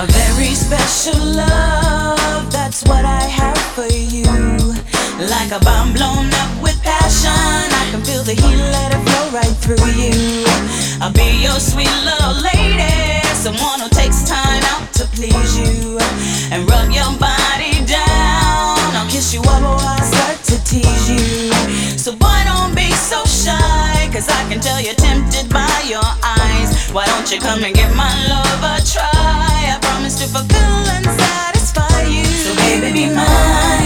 A very special love, that's what I have for you. Like a bomb blown up with passion, I can feel the heat, let it flow right through you. I'll be your sweet little lady, someone who takes time out to please you and rub your body down. I'll kiss you up while I start to tease you. So boy, don't be so shy, cause I can tell you're tempted by your eyes. Why don't you come and give my love a try? I promise to fulfill and satisfy you. So baby, be mine.